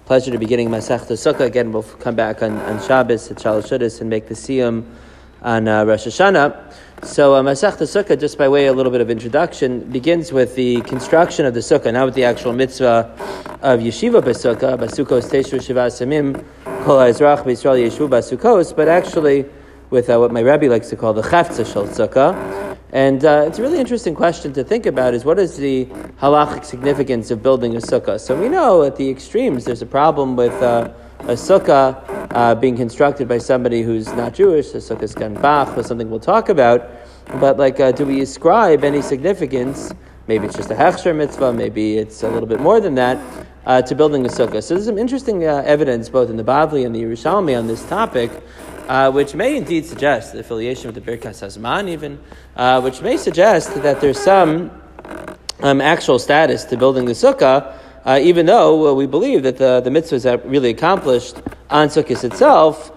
Pleasure to be getting Masechta Sukkah. Again, we'll come back on Shabbos at Shalosh Shudas and make the Siyum on Rosh Hashanah. So Masechta Sukkah, just by way of a little bit of introduction, begins with the construction of the Sukkah, not with the actual mitzvah of Yeshiva B'Sukkah, Basukos Teishu Shiva Samim, Kol HaEzrach B'Yisrael Yeshu Basukos, but actually with what my Rebbe likes to call the Chafza Shel Sukkah. And it's a really interesting question to think about, is what is the halachic significance of building a sukkah? So we know at the extremes there's a problem with a sukkah being constructed by somebody who's not Jewish, a sukkah skanbach, or something we'll talk about. But do we ascribe any significance? Maybe it's just a hechsher mitzvah, maybe it's a little bit more than that, to building a sukkah. So there's some interesting evidence both in the Bavli and the Yerushalmi on this topic, which may indeed suggest the affiliation with the Birkas Hazman even, which may suggest that there's some actual status to building the sukkah, even though we believe that the mitzvah is really accomplished on Sukkot itself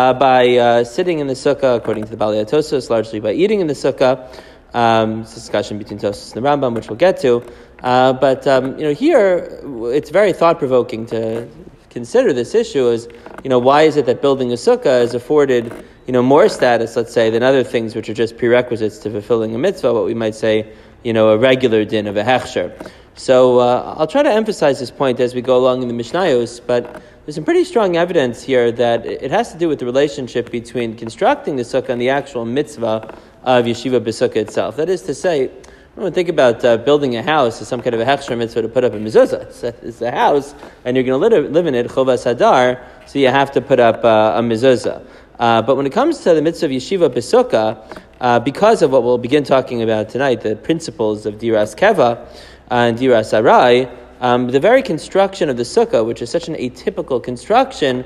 by sitting in the sukkah, according to the Balei HaTosfos, largely by eating in the sukkah. It's a discussion between Tosfos and the Rambam, which we'll get to. But here it's very thought-provoking to consider this issue as, why is it that building a sukkah is afforded, more status, let's say, than other things which are just prerequisites to fulfilling a mitzvah, what we might say, a regular din of a hechsher. So I'll try to emphasize this point as we go along in the Mishnayos, but there's some pretty strong evidence here that it has to do with the relationship between constructing the sukkah and the actual mitzvah of Yeshiva B'Sukkah itself. That is to say, when we think about building a house as some kind of a hechsher mitzvah to put up a mezuzah. It's a house, and you're going to live in it, chovas hadar, so you have to put up a mezuzah. But when it comes to the mitzvah of Yeshiva B'Sukkah, because of what we'll begin talking about tonight, the principles of Diras Keva and Diras Arai, the very construction of the sukkah, which is such an atypical construction,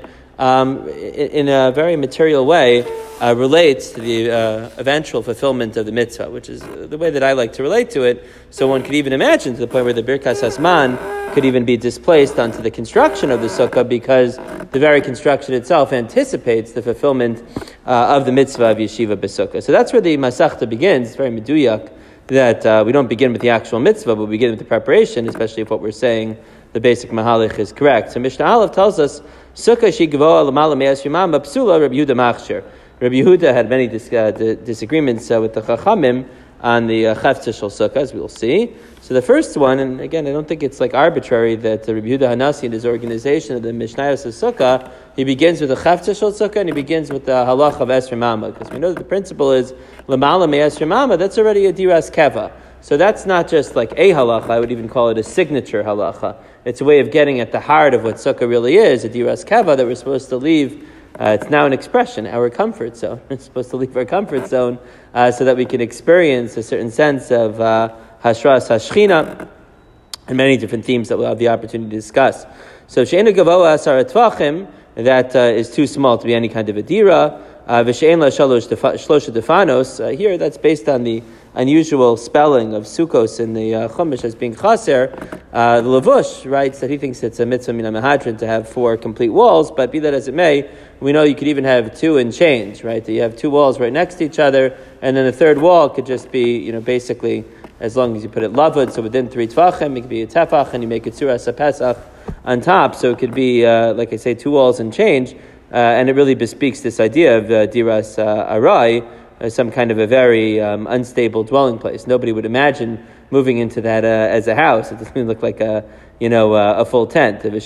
in a very material way, relates to the eventual fulfillment of the mitzvah, which is the way that I like to relate to it. So one could even imagine to the point where the Birkas Hazman could even be displaced onto the construction of the sukkah, because the very construction itself anticipates the fulfillment of the mitzvah of Yeshiva B'Sukkah. So that's where the Masechta begins. It's very meduyak that we don't begin with the actual mitzvah, but we begin with the preparation, especially if what we're saying, the basic mahalich, is correct. So Mishnah Aleph tells us, Sukkah she gavoa l'mala me'as yomam b'psula Rabbi Yehuda machshir. Rabbi Yehuda had many disagreements with the Chachamim on the Chafza Shel Sukkah, as we'll see. So the first one, and again, I don't think it's arbitrary that Rabbi Yehuda Hanasi and his organization of the Mishnayos of Sukkah, he begins with the Chafza Shel Sukkah and he begins with the halach of Esrei Mama, because we know that the principle is l'mala me'esrei mama, that's already a diras keva. So that's not just a halacha, I would even call it a signature halacha. It's a way of getting at the heart of what sukkah really is, a diras keva that we're supposed to leave. It's now an expression, our comfort zone. We're supposed to leave our comfort zone so that we can experience a certain sense of hashras hashchina and many different themes that we'll have the opportunity to discuss. So she'ena gavoa asar tvachim, that is too small to be any kind of a dira. V'she'en la shlosha defanos. Here, that's based on the unusual spelling of Sukkos in the Chumash as being chaser. The Lavush writes that he thinks it's a mitzvah min ha-mahadrin to have 4 complete walls, but be that as it may, we know you could even have 2 in change, right? That you have 2 walls right next to each other, and then the third wall could just be, basically, as long as you put it lavud, so within 3 tvachim, it could be a tefach, and you make a tzuras pesach on top, so it could be, like I say, 2 walls and change, and it really bespeaks this idea of diras arai, as some kind of a very unstable dwelling place. Nobody would imagine moving into that as a house. It doesn't look like a full tent. So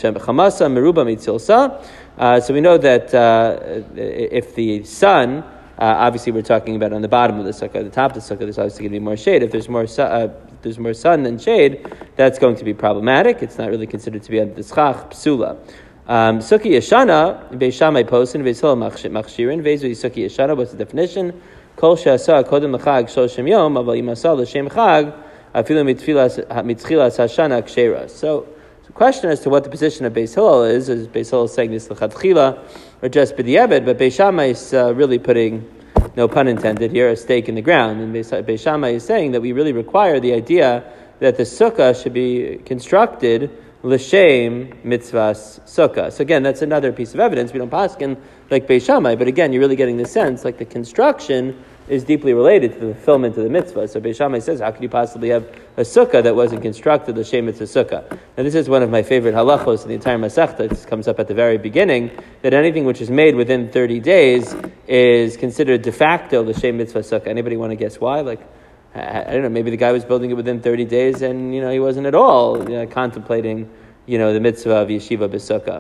we know that if the sun, obviously we're talking about on the bottom of the sukkah, the top of the sukkah, there's obviously going to be more shade. If there's more sun than shade, that's going to be problematic. It's not really considered to be a dischach psula. Sukkah yeshana, Beis Shammai posin, Beis Hillel machshirin, Vezu sukkah yeshana. What's the definition? Kol she'asa kodem l'chag shloshim yom, aval yimasa l'shem chag, afilu mitchilas hashana kshera. So the question as to what the position of Beis Hillel is Beis Hillel saying this l'chadchila, or just b'di'eved, but Beis Shammai is really putting, no pun intended here, a stake in the ground. And Beis Shammai is saying that we really require the idea that the sukkah should be constructed l'shem mitzvahs sukkah. So again, that's another piece of evidence. We don't paskin like Beis Shammai, but again, you're really getting the sense like the construction is deeply related to the fulfillment of the mitzvah. So Beis Shammai says, how could you possibly have a sukkah that wasn't constructed l'shem mitzvah sukkah? Now this is one of my favorite halachos in the entire Masechta. This comes up at the very beginning, that anything which is made within 30 days is considered de facto l'shem mitzvah sukkah. Anybody want to guess why? Like, I don't know, maybe the guy was building it within 30 days and, he wasn't at all contemplating, the mitzvah of yeshiva b'sukkah.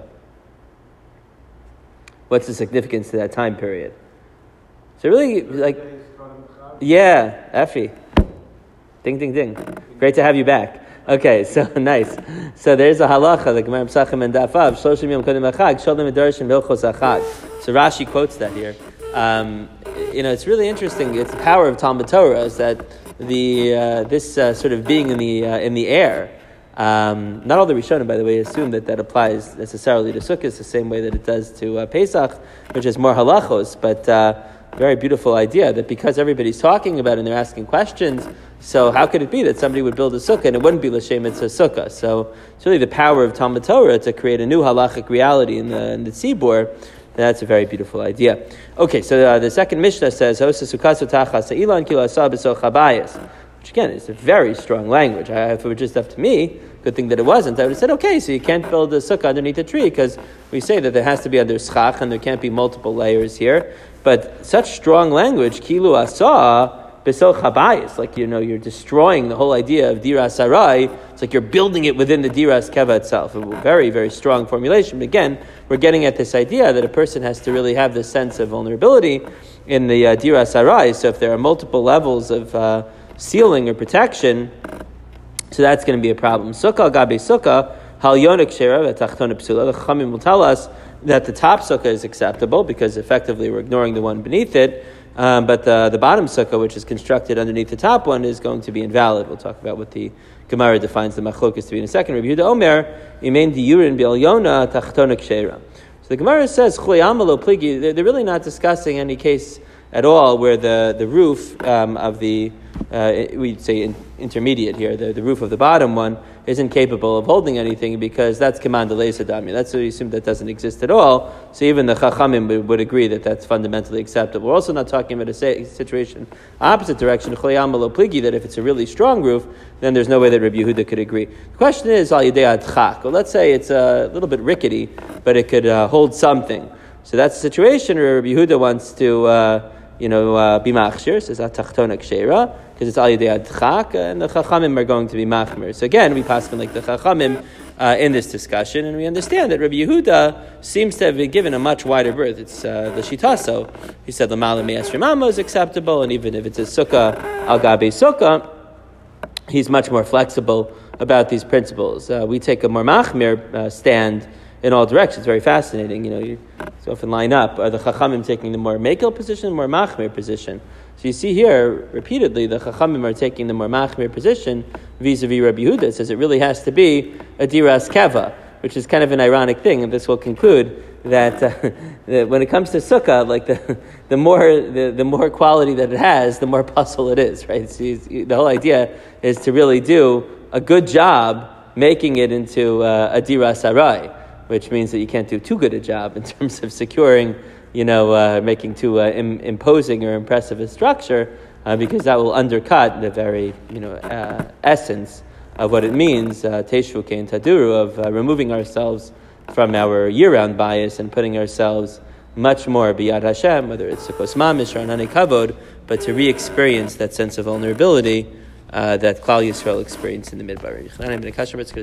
What's the significance to that time period? So really, Effie. Ding, ding, ding. Great to have you back. Okay, so nice. So there's a halacha, the Gemara Pesachim and Dafav, Shloshim Yom Kodem Achag, Sholem Edarshim Hilchos Achag. So Rashi quotes that here. It's really interesting. It's the power of Talmud Torah is that this sort of being in the air. Not all the Rishonim, by the way, assume that applies necessarily to Sukkot the same way that it does to Pesach, which is more halachos, but very beautiful idea that because everybody's talking about it and they're asking questions, so how could it be that somebody would build a sukkah and it wouldn't be l'shem mitzvah sukkah? So it's really the power of Talmud Torah to create a new halachic reality in the tzibur. That's a very beautiful idea. Okay, so the second Mishnah says, which again is a very strong language. If it were just up to me, good thing that it wasn't, I would have said, okay, so you can't build a sukkah underneath a tree because we say that there has to be under schach and there can't be multiple layers here. But such strong language, kilu asa b'sel chabayis, like you're destroying the whole idea of diras sarai. It's like you're building it within the diras keva itself. A very, very strong formulation. But again, we're getting at this idea that a person has to really have this sense of vulnerability in the diras sarai. So if there are multiple levels of sealing or protection, so that's going to be a problem. Sukkah gabe sukkah hal yonik shera v'tachtona psula. The Chachamim will tell us that the top sukkah is acceptable because effectively we're ignoring the one beneath it, but the bottom sukkah, which is constructed underneath the top one, is going to be invalid. We'll talk about what the Gemara defines the machlokas to be in a second. Rabbi Yehuda Omer, imein diyurin b'alyona tachtona kshera. So the Gemara says, they're really not discussing any case at all where the roof of the, we'd say intermediate here, the roof of the bottom one isn't capable of holding anything because that's command sadami. That's what we assume that doesn't exist at all. So even the Chachamim would agree that that's fundamentally acceptable. We're also not talking about a situation opposite direction, that if it's a really strong roof, then there's no way that Rabbi Yehuda could agree. The question is, al yidei adchak. Well, let's say it's a little bit rickety, but it could hold something. So that's a situation where Rabbi Yehuda wants to be machshir, says tachtona kshera, because it's al yidei adchak, and the Chachamim are going to be machmir. So again, we pass like the Chachamim in this discussion, and we understand that Rabbi Yehuda seems to have been given a much wider berth. It's the shitaso. He said l'mala me'esrim amma is acceptable, and even if it's a sukkah al gabe sukkah, he's much more flexible about these principles. We take a more machmir stand in all directions. Very fascinating. You often line up. Are the Chachamim taking the more mekel position, more machmir position? So you see here, repeatedly, the Chachamim are taking the more machmir position vis-a-vis Rabbi Yehuda. It says it really has to be a diras keva, which is kind of an ironic thing, and this will conclude that, that when it comes to sukkah, like the more quality that it has, the more puzzle it is, right? So the whole idea is to really do a good job making it into a diras sarai, which means that you can't do too good a job in terms of securing, making too imposing or impressive a structure, because that will undercut the very, essence of what it means, teshu kein taduru, of removing ourselves from our year-round bias and putting ourselves much more biyad Hashem, whether it's Sukkos Mamish or Anani Kavod, but to re-experience that sense of vulnerability that Klal Yisrael experienced in the Midbar.